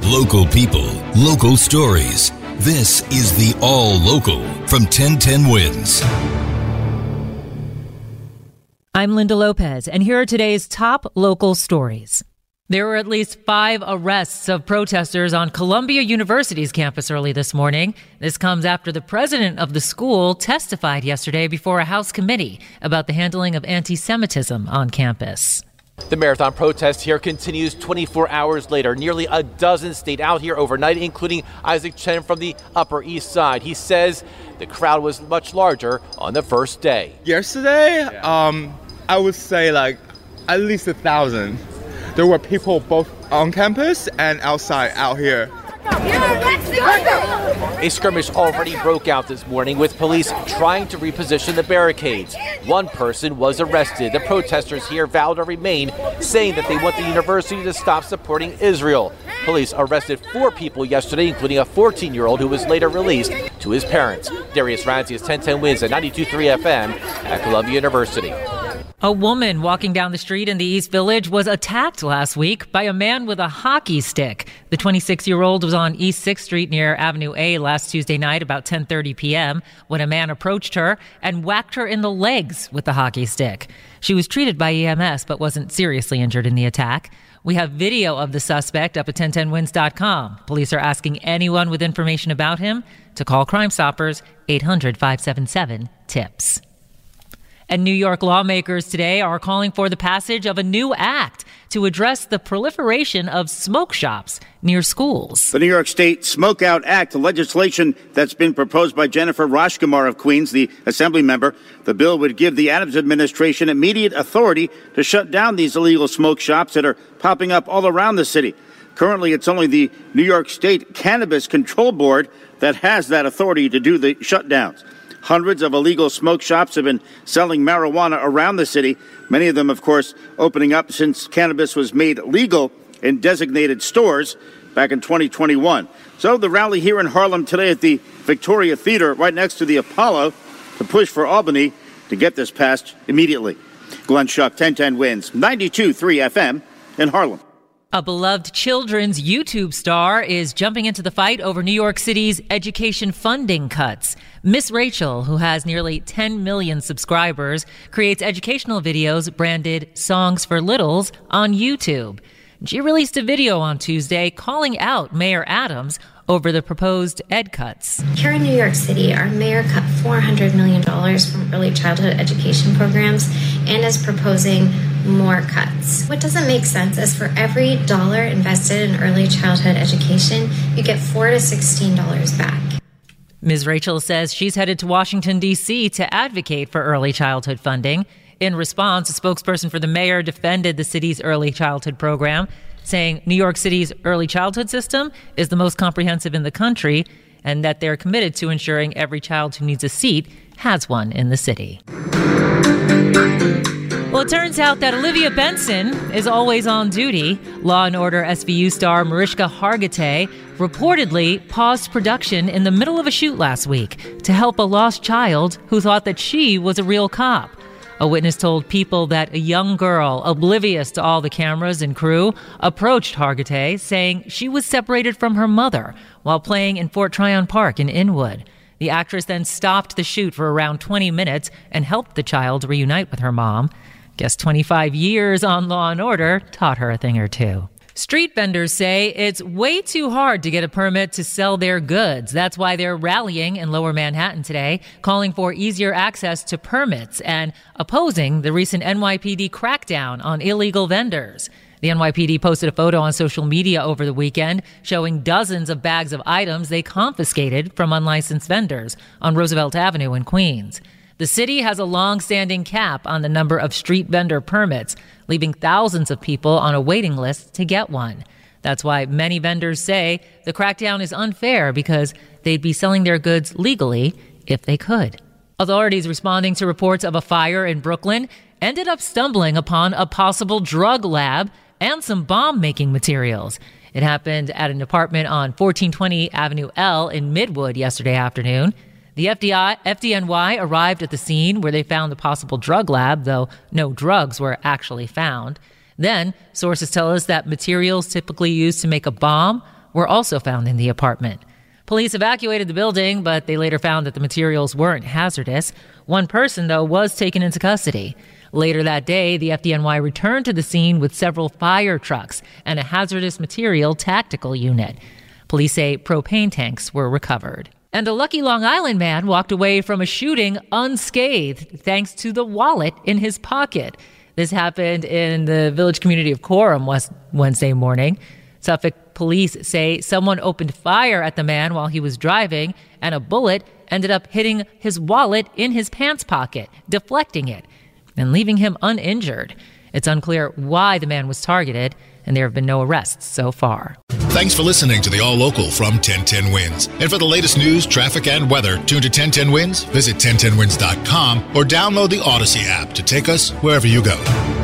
Local people, local stories. This is the All Local from 1010 Wins. I'm Linda Lopez, and here are today's top local stories. There were at least 5 arrests of protesters on Columbia University's campus early this morning. This comes after the president of the school testified yesterday before a House committee about the handling of anti-Semitism on campus. The marathon protest here continues 24 hours later. Nearly a dozen stayed out here overnight, including Isaac Chen from the Upper East Side. He says the crowd was much larger on the first day. Yesterday, I would say like at least 1,000. There were people both on campus and outside out here. A skirmish already broke out this morning with police trying to reposition the barricades. One person was arrested. The protesters here vowed to remain, saying that they want the university to stop supporting Israel. Police arrested 4 people yesterday, including a 14-year-old who was later released to his parents. Darius Ranzi is 1010 Wins at 92.3 FM at Columbia University. A woman walking down the street in the East Village was attacked last week by a man with a hockey stick. The 26-year-old was on East 6th Street near Avenue A last Tuesday night about 10:30 p.m. when a man approached her and whacked her in the legs with the hockey stick. She was treated by EMS but wasn't seriously injured in the attack. We have video of the suspect up at 1010wins.com. Police are asking anyone with information about him to call Crime Stoppers 800-577-TIPS. And New York lawmakers today are calling for the passage of a new act to address the proliferation of smoke shops near schools. The New York State Smoke Out Act, a legislation that's been proposed by Jennifer Rashkumar of Queens, the assembly member. The bill would give the Adams administration immediate authority to shut down these illegal smoke shops that are popping up all around the city. Currently, it's only the New York State Cannabis Control Board that has that authority to do the shutdowns. Hundreds of illegal smoke shops have been selling marijuana around the city, many of them, of course, opening up since cannabis was made legal in designated stores back in 2021. So the rally here in Harlem today at the Victoria Theater, right next to the Apollo, to push for Albany to get this passed immediately. Glenn Schuck, 1010 Wins, 92.3 FM in Harlem. A beloved children's YouTube star is jumping into the fight over New York City's education funding cuts. Miss Rachel, who has nearly 10 million subscribers, creates educational videos branded Songs for Littles on YouTube. She released a video on Tuesday calling out Mayor Adams over the proposed ed cuts. Here in New York City, our mayor cut $400 million from early childhood education programs and is proposing more cuts. What doesn't make sense is for every dollar invested in early childhood education, you get $4 to $16 back. Ms. Rachel says she's headed to Washington, D.C. to advocate for early childhood funding. In response, a spokesperson for the mayor defended the city's early childhood program, saying New York City's early childhood system is the most comprehensive in the country and that they're committed to ensuring every child who needs a seat has one in the city. Well, it turns out that Olivia Benson is always on duty. Law & Order SVU star Mariska Hargitay reportedly paused production in the middle of a shoot last week to help a lost child who thought that she was a real cop. A witness told People that a young girl, oblivious to all the cameras and crew, approached Hargitay, saying she was separated from her mother while playing in Fort Tryon Park in Inwood. The actress then stopped the shoot for around 20 minutes and helped the child reunite with her mom. Guess 25 years on Law & Order taught her a thing or two. Street vendors say it's way too hard to get a permit to sell their goods. That's why they're rallying in Lower Manhattan today, calling for easier access to permits and opposing the recent NYPD crackdown on illegal vendors. The NYPD posted a photo on social media over the weekend showing dozens of bags of items they confiscated from unlicensed vendors on Roosevelt Avenue in Queens. The city has a long-standing cap on the number of street vendor permits, leaving thousands of people on a waiting list to get one. That's why many vendors say the crackdown is unfair because they'd be selling their goods legally if they could. Authorities responding to reports of a fire in Brooklyn ended up stumbling upon a possible drug lab and some bomb-making materials. It happened at an apartment on 1420 Avenue L in Midwood yesterday afternoon. The FDNY arrived at the scene where they found the possible drug lab, though no drugs were actually found. Then, sources tell us that materials typically used to make a bomb were also found in the apartment. Police evacuated the building, but they later found that the materials weren't hazardous. One person, though, was taken into custody. Later that day, the FDNY returned to the scene with several fire trucks and a hazardous material tactical unit. Police say propane tanks were recovered. And a lucky Long Island man walked away from a shooting unscathed thanks to the wallet in his pocket. This happened in the village community of Coram Wednesday morning. Suffolk police say someone opened fire at the man while he was driving, and a bullet ended up hitting his wallet in his pants pocket, deflecting it, and leaving him uninjured. It's unclear why the man was targeted, and there have been no arrests so far. Thanks for listening to the All Local from 1010 Wins. And for the latest news, traffic, and weather, tune to 1010 Wins, visit 1010wins.com, or download the Odyssey app to take us wherever you go.